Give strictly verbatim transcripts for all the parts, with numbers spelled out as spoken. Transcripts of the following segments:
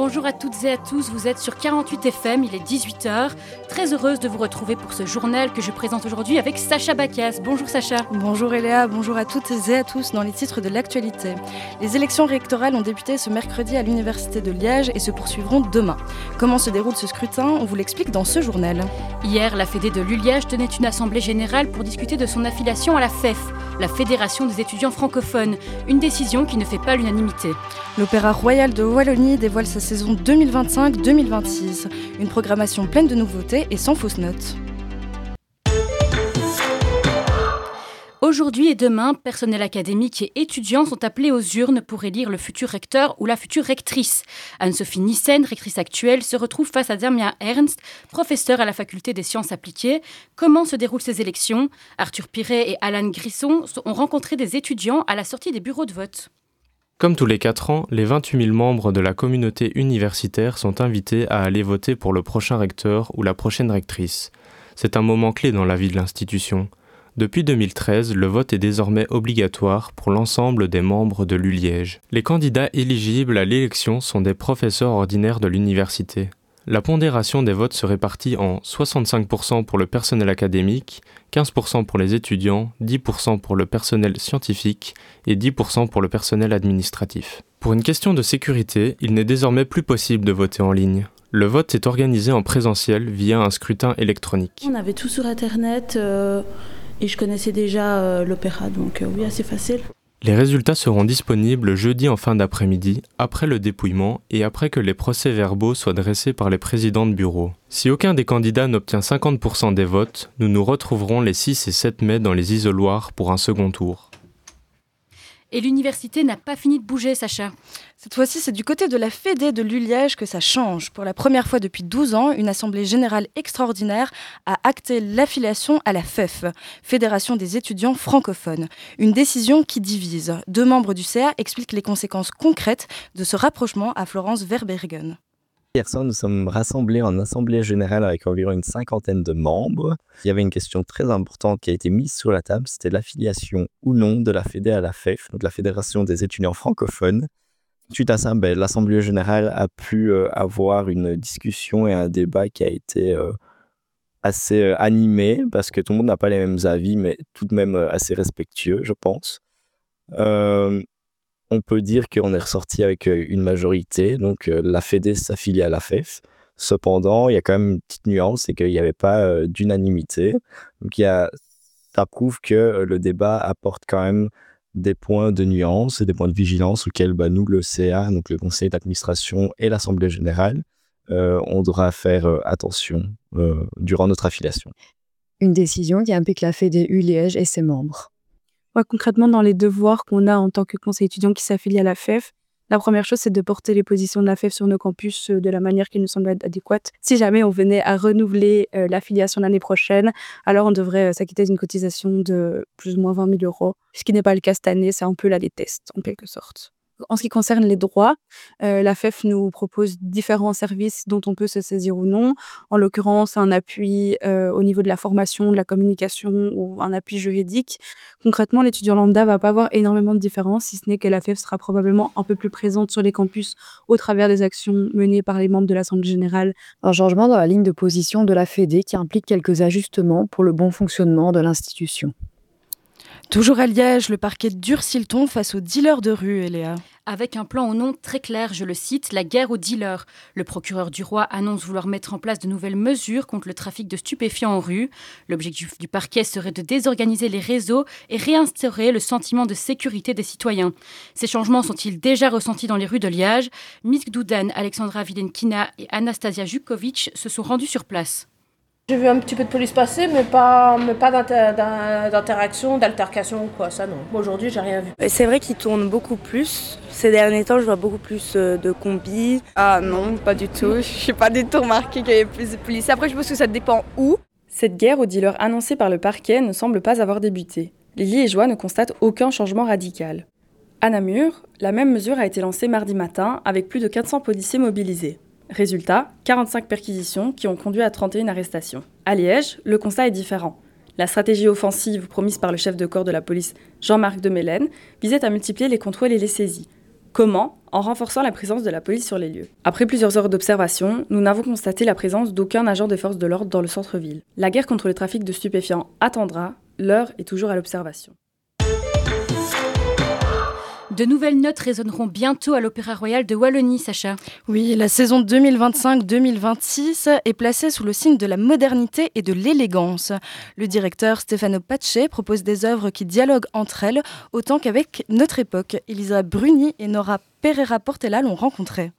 Bonjour à toutes et à tous, vous êtes sur quarante-huit F M, il est dix-huit heures. Très heureuse de vous retrouver pour ce journal que je présente aujourd'hui avec Sacha Bacas. Bonjour Sacha. Bonjour Eléa, bonjour à toutes et à tous dans les titres de l'actualité. Les élections rectorales ont débuté ce mercredi à l'Université de Liège et se poursuivront demain. Comment se déroule ce scrutin ? On vous l'explique dans ce journal. Hier, la Fédé de l'U Liège tenait une assemblée générale pour discuter de son affiliation à la F E F, la Fédération des étudiants francophones, une décision qui ne fait pas l'unanimité. L'Opéra Royal de Wallonie dévoile sa saison deux mille vingt-cinq deux mille vingt-six, une programmation pleine de nouveautés et sans fausses notes. Aujourd'hui et demain, personnel académique et étudiants sont appelés aux urnes pour élire le futur recteur ou la future rectrice. Anne-Sophie Nissen, rectrice actuelle, se retrouve face à Damien Ernst, professeur à la faculté des sciences appliquées. Comment se déroulent ces élections ? Arthur Piret et Alan Grisson ont rencontré des étudiants à la sortie des bureaux de vote. Comme tous les quatre ans, les vingt-huit mille membres de la communauté universitaire sont invités à aller voter pour le prochain recteur ou la prochaine rectrice. C'est un moment clé dans la vie de l'institution. Depuis deux mille treize, le vote est désormais obligatoire pour l'ensemble des membres de l'U Liège. Les candidats éligibles à l'élection sont des professeurs ordinaires de l'université. La pondération des votes se répartit en soixante-cinq pour cent pour le personnel académique, quinze pour cent pour les étudiants, dix pour cent pour le personnel scientifique et dix pour cent pour le personnel administratif. Pour une question de sécurité, il n'est désormais plus possible de voter en ligne. Le vote est organisé en présentiel via un scrutin électronique. On avait tout sur Internet euh, et je connaissais déjà euh, l'opéra, donc euh, oui, assez facile. Les résultats seront disponibles jeudi en fin d'après-midi, après le dépouillement et après que les procès-verbaux soient dressés par les présidents de bureau. Si aucun des candidats n'obtient cinquante pour cent des votes, nous nous retrouverons les six et sept mai dans les isoloirs pour un second tour. Et l'université n'a pas fini de bouger, Sacha. Cette fois-ci, c'est du côté de la Fédé de l'U Liège que ça change. Pour la première fois depuis douze ans, une assemblée générale extraordinaire a acté l'affiliation à la F E F, Fédération des étudiants francophones. Une décision qui divise. Deux membres du C A expliquent les conséquences concrètes de ce rapprochement à Florence Verbergen. Hier soir, nous sommes rassemblés en assemblée générale avec environ une cinquantaine de membres. Il y avait une question très importante qui a été mise sur la table, c'était l'affiliation ou non de la Fédé à la F E F, donc la Fédération des étudiants francophones. Suite à ça, ben, l'assemblée générale a pu euh, avoir une discussion et un débat qui a été euh, assez euh, animé, parce que tout le monde n'a pas les mêmes avis, mais tout de même euh, assez respectueux, je pense. Euh, On peut dire qu'on est ressorti avec une majorité, donc euh, la Fédé s'affilie à la F E F. Cependant, il y a quand même une petite nuance, c'est qu'il n'y avait pas euh, d'unanimité. Donc il y a, ça prouve que euh, le débat apporte quand même des points de nuance et des points de vigilance auxquels bah, nous, le C A, donc le conseil d'administration et l'assemblée générale, euh, on devra faire euh, attention euh, durant notre affiliation. Une décision qui implique la Fédé U Liège et ses membres. Ouais, concrètement, dans les devoirs qu'on a en tant que conseil étudiant qui s'affilie à la F E F, la première chose, c'est de porter les positions de la F E F sur nos campus euh, de la manière qui nous semble adéquate. Si jamais on venait à renouveler euh, l'affiliation l'année prochaine, alors on devrait euh, s'acquitter d'une cotisation de plus ou moins vingt mille euros. Ce qui n'est pas le cas cette année, c'est un peu là des tests, en quelque sorte. En ce qui concerne les droits, euh, la F E F nous propose différents services dont on peut se saisir ou non. En l'occurrence, un appui euh, au niveau de la formation, de la communication ou un appui juridique. Concrètement, l'étudiant lambda va pas avoir énormément de différence, si ce n'est que la F E F sera probablement un peu plus présente sur les campus au travers des actions menées par les membres de l'Assemblée générale. Un changement dans la ligne de position de la Fédé qui implique quelques ajustements pour le bon fonctionnement de l'institution. Toujours à Liège, le parquet durcit le ton face aux dealers de rue, Eléa. Avec un plan au nom très clair, je le cite, la guerre aux dealers. Le procureur du roi annonce vouloir mettre en place de nouvelles mesures contre le trafic de stupéfiants en rue. L'objectif du parquet serait de désorganiser les réseaux et réinstaurer le sentiment de sécurité des citoyens. Ces changements sont-ils déjà ressentis dans les rues de Liège ? Misk Doudan, Alexandra Vilenkina et Anastasia Jukovic se sont rendus sur place. J'ai vu un petit peu de police passer, mais pas, mais pas d'inter, d'interaction, d'altercation ou quoi, ça non. Aujourd'hui, j'ai rien vu. C'est vrai qu'ils tournent beaucoup plus. Ces derniers temps, je vois beaucoup plus de combis. Ah non, pas du tout. Je n'ai pas du tout remarqué qu'il y avait plus de police. Après, je pense que ça dépend où. Cette guerre aux dealers annoncée par le parquet ne semble pas avoir débuté. Les Liégeois ne constatent aucun changement radical. À Namur, la même mesure a été lancée mardi matin avec plus de quatre cents policiers mobilisés. Résultat, quarante-cinq perquisitions qui ont conduit à trente et une arrestations. À Liège, le constat est différent. La stratégie offensive promise par le chef de corps de la police, Jean-Marc Demelaine, visait à multiplier les contrôles et les saisies. Comment ? En renforçant la présence de la police sur les lieux. Après plusieurs heures d'observation, nous n'avons constaté la présence d'aucun agent des forces de l'ordre dans le centre-ville. La guerre contre le trafic de stupéfiants attendra, l'heure est toujours à l'observation. De nouvelles notes résonneront bientôt à l'Opéra Royal de Wallonie, Sacha. Oui, la saison deux mille vingt-cinq deux mille vingt-six est placée sous le signe de la modernité et de l'élégance. Le directeur Stefano Pace propose des œuvres qui dialoguent entre elles autant qu'avec notre époque. Elisa Bruni et Nora Pereira Portela l'ont rencontré.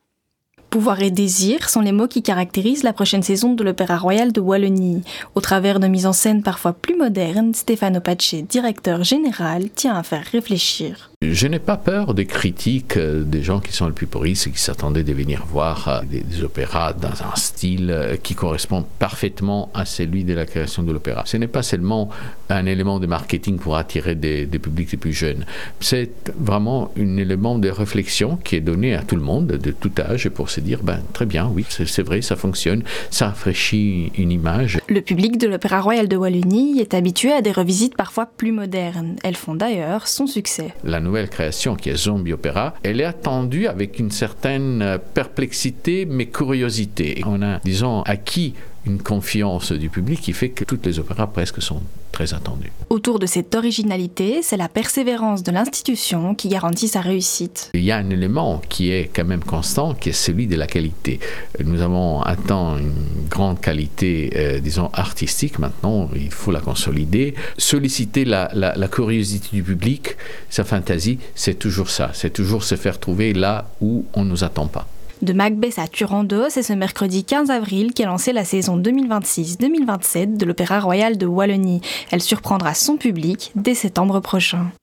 Pouvoir et désir sont les mots qui caractérisent la prochaine saison de l'Opéra Royal de Wallonie. Au travers de mises en scène parfois plus modernes, Stefano Pace, directeur général, tient à faire réfléchir. Je n'ai pas peur des critiques des gens qui sont les plus puristes et qui s'attendaient de venir voir des, des opéras dans un style qui correspond parfaitement à celui de la création de l'opéra. Ce n'est pas seulement un élément de marketing pour attirer des, des publics les plus jeunes. C'est vraiment un élément de réflexion qui est donné à tout le monde, de tout âge, pour se dire, ben, très bien, oui, c'est, c'est vrai, ça fonctionne, ça rafraîchit une image. Le public de l'Opéra Royal de Wallonie est habitué à des revisites parfois plus modernes. Elles font d'ailleurs son succès. La nouvelle création qui est Zombie Opéra, elle est attendue avec une certaine perplexité mais curiosité. On a, disons, acquis une confiance du public qui fait que toutes les opéras presque sont très attendues. Autour de cette originalité, c'est la persévérance de l'institution qui garantit sa réussite. Il y a un élément qui est quand même constant, qui est celui de la qualité. Nous avons atteint une grande qualité, euh, disons, artistique. Maintenant, il faut la consolider. Solliciter la, la, la curiosité du public, sa fantaisie, c'est toujours ça. C'est toujours se faire trouver là où on ne nous attend pas. De Macbeth à Turandot, c'est ce mercredi quinze avril qu'est lancée la saison deux mille vingt-six deux mille vingt-sept de l'Opéra Royal de Wallonie. Elle surprendra son public dès septembre prochain.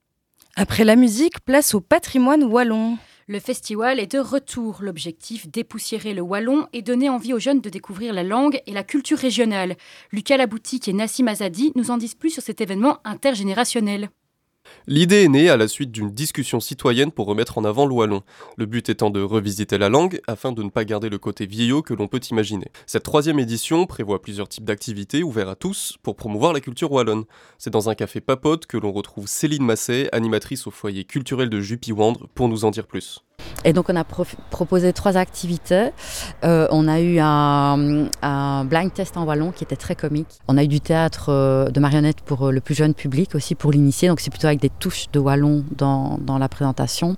Après la musique, place au patrimoine wallon. Le festival est de retour. L'objectif, dépoussiérer le wallon et donner envie aux jeunes de découvrir la langue et la culture régionale. Lucas Laboutique et Nassim Azadi nous en disent plus sur cet événement intergénérationnel. L'idée est née à la suite d'une discussion citoyenne pour remettre en avant le wallon. Le but étant de revisiter la langue afin de ne pas garder le côté vieillot que l'on peut imaginer. Cette troisième édition prévoit plusieurs types d'activités ouverts à tous pour promouvoir la culture wallonne. C'est dans un café Papote que l'on retrouve Céline Masset, animatrice au foyer culturel de Juppie-Wandre, pour nous en dire plus. Et donc on a prof- proposé trois activités. Euh, on a eu un, un blind test en wallon qui était très comique. On a eu du théâtre euh, de marionnettes pour euh, le plus jeune public aussi, pour l'initier. Donc c'est plutôt avec des touches de wallon dans, dans la présentation.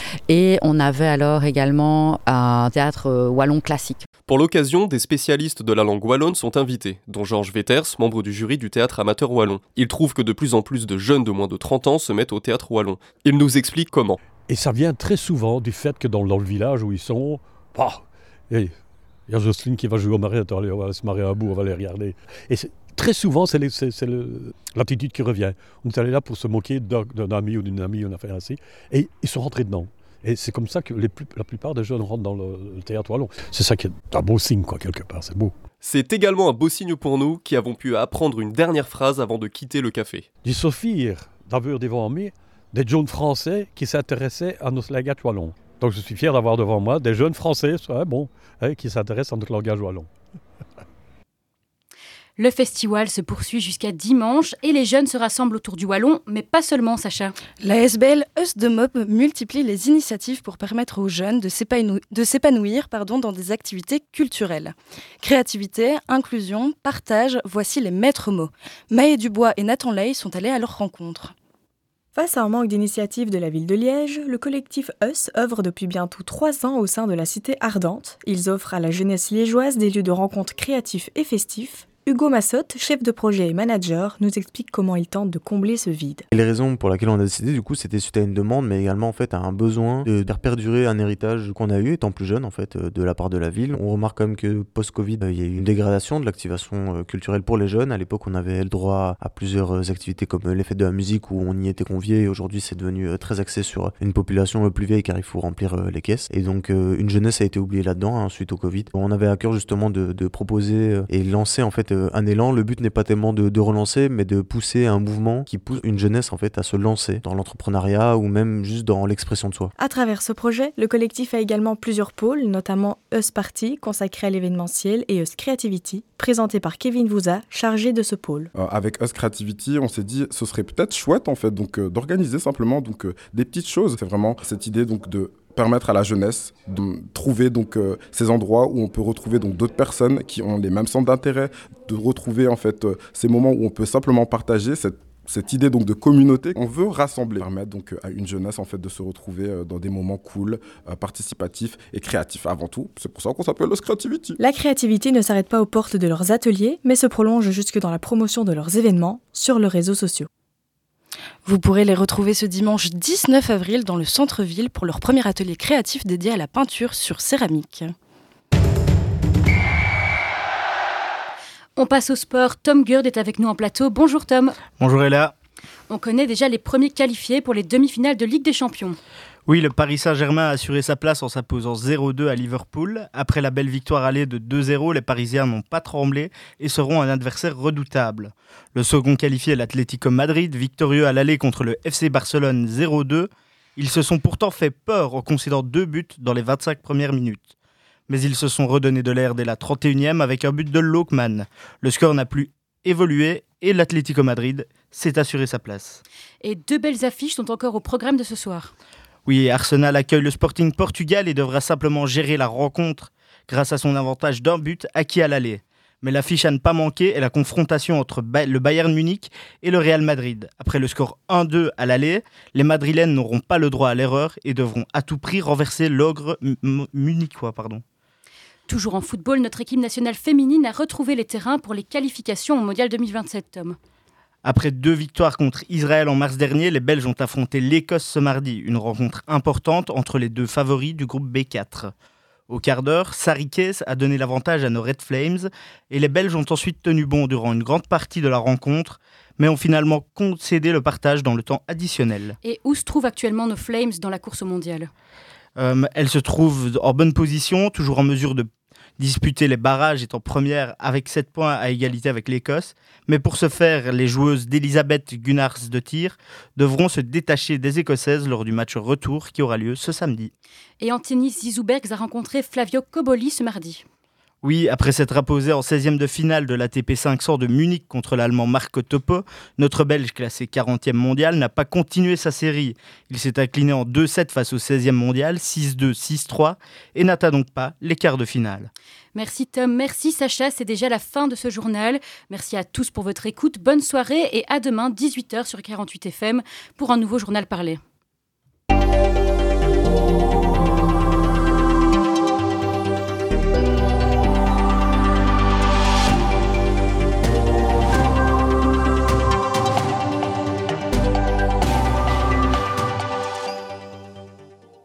Et on avait alors également un théâtre euh, wallon classique. Pour l'occasion, des spécialistes de la langue wallonne sont invités, dont Georges Veters, membre du jury du théâtre amateur wallon. Il trouve que de plus en plus de jeunes de moins de trente ans se mettent au théâtre wallon. Il nous explique comment. Et ça vient très souvent du fait que dans, dans le village où ils sont, bah, il y a Jocelyne qui va jouer au mariage, on va se marier à bout, on va les regarder. Et c'est, très souvent, c'est, les, c'est, c'est le, l'attitude qui revient. On est allé là pour se moquer d'un, d'un ami ou d'une amie, on a fait ainsi, et ils sont rentrés dedans. Et c'est comme ça que les plus, la plupart des jeunes rentrent dans le, le théâtre wallon. C'est ça qui est un beau signe, quoi, quelque part, c'est beau. C'est également un beau signe pour nous qui avons pu apprendre une dernière phrase avant de quitter le café. Die Sophie, d'avoir devant moi, des jeunes français qui s'intéressaient à notre langage wallon. Donc je suis fier d'avoir devant moi des jeunes français ouais, bon, hein, qui s'intéressent à notre langage wallon. Le festival se poursuit jusqu'à dimanche et les jeunes se rassemblent autour du wallon, mais pas seulement, Sacha. La S B L Eus de Mop multiplie les initiatives pour permettre aux jeunes de s'épanouir, de s'épanouir pardon, dans des activités culturelles. Créativité, inclusion, partage, voici les maîtres mots. Maë Dubois et Nathan Ley sont allés à leur rencontre. Face à un manque d'initiative de la ville de Liège, le collectif Us œuvre depuis bientôt trois ans au sein de la cité ardente. Ils offrent à la jeunesse liégeoise des lieux de rencontres créatifs et festifs. Hugo Massotte, chef de projet et manager, nous explique comment il tente de combler ce vide. Et les raisons pour lesquelles on a décidé, du coup, c'était suite à une demande, mais également en fait à un besoin de faire perdurer un héritage qu'on a eu étant plus jeune en fait de la part de la ville. On remarque quand même que post-Covid, il y a eu une dégradation de l'activation culturelle pour les jeunes. À l'époque, on avait le droit à plusieurs activités comme les fêtes de la musique où on y était conviés. Et aujourd'hui, c'est devenu très axé sur une population plus vieille car il faut remplir les caisses. Et donc, une jeunesse a été oubliée là-dedans hein, suite au Covid. On avait à cœur justement de, de proposer et lancer en fait euh, un élan. Le but n'est pas tellement de, de relancer, mais de pousser un mouvement qui pousse une jeunesse en fait à se lancer dans l'entrepreneuriat ou même juste dans l'expression de soi. À travers ce projet, le collectif a également plusieurs pôles, notamment Us Party, consacré à l'événementiel, et Us Creativity, présenté par Kevin Vouza, chargé de ce pôle. Euh, avec Us Creativity, on s'est dit ce serait peut-être chouette en fait, donc euh, d'organiser simplement donc euh, des petites choses. C'est vraiment cette idée donc de permettre à la jeunesse de trouver donc euh, ces endroits où on peut retrouver donc d'autres personnes qui ont les mêmes centres d'intérêt, de retrouver en fait euh, ces moments où on peut simplement partager cette Cette idée donc de communauté, on veut rassembler, permettre donc à une jeunesse en fait de se retrouver dans des moments cool, participatifs et créatifs avant tout. C'est pour ça qu'on s'appelle Us Creativity. La créativité ne s'arrête pas aux portes de leurs ateliers, mais se prolonge jusque dans la promotion de leurs événements sur leurs réseaux sociaux. Vous pourrez les retrouver ce dimanche dix-neuf avril dans le centre-ville pour leur premier atelier créatif dédié à la peinture sur céramique. On passe au sport. Tom Gurd est avec nous en plateau. Bonjour Tom. Bonjour Ella. On connaît déjà les premiers qualifiés pour les demi-finales de Ligue des Champions. Oui, le Paris Saint-Germain a assuré sa place en s'imposant zéro deux à Liverpool. Après la belle victoire allée de deux zéro, les Parisiens n'ont pas tremblé et seront un adversaire redoutable. Le second qualifié, l'Atlético Madrid, victorieux à l'aller contre le F C Barcelone zéro deux. Ils se sont pourtant fait peur en concédant deux buts dans les vingt-cinq premières minutes. Mais ils se sont redonnés de l'air dès la trente et unième avec un but de Lookman. Le score n'a plus évolué et l'Atlético Madrid s'est assuré sa place. Et deux belles affiches sont encore au programme de ce soir. Oui, Arsenal accueille le Sporting Portugal et devra simplement gérer la rencontre grâce à son avantage d'un but acquis à l'aller. Mais l'affiche à ne pas manquer est la confrontation entre le Bayern Munich et le Real Madrid. Après le score un deux à l'aller, les Madrilènes n'auront pas le droit à l'erreur et devront à tout prix renverser l'ogre m- munichois. Pardon. Toujours en football, notre équipe nationale féminine a retrouvé les terrains pour les qualifications au Mondial deux mille vingt-sept, Tom. Après deux victoires contre Israël en mars dernier, les Belges ont affronté l'Écosse ce mardi. Une rencontre importante entre les deux favoris du groupe B quatre. Au quart d'heure, Sarikes a donné l'avantage à nos Red Flames et les Belges ont ensuite tenu bon durant une grande partie de la rencontre, mais ont finalement concédé le partage dans le temps additionnel. Et où se trouvent actuellement nos Flames dans la course au mondial ? Euh, elle se trouve en bonne position, toujours en mesure de disputer les barrages, étant première avec sept points à égalité avec l'Écosse. Mais pour ce faire, les joueuses d'Elisabeth Gunnars de tir devront se détacher des Écossaises lors du match retour qui aura lieu ce samedi. Et en tennis, Zizou Bergs a rencontré Flavio Cobolli ce mardi. Oui, après s'être imposé en seizième de finale de l'A T P cinq cents de Munich contre l'Allemand Marco Topo, notre Belge classé quarantième mondial n'a pas continué sa série. Il s'est incliné en deux sept face au seizième mondial, six deux, six trois, et n'atteint donc pas les quarts de finale. Merci Tom, merci Sacha, c'est déjà la fin de ce journal. Merci à tous pour votre écoute, bonne soirée et à demain dix-huit heures sur quarante-huit F M pour un nouveau journal parlé.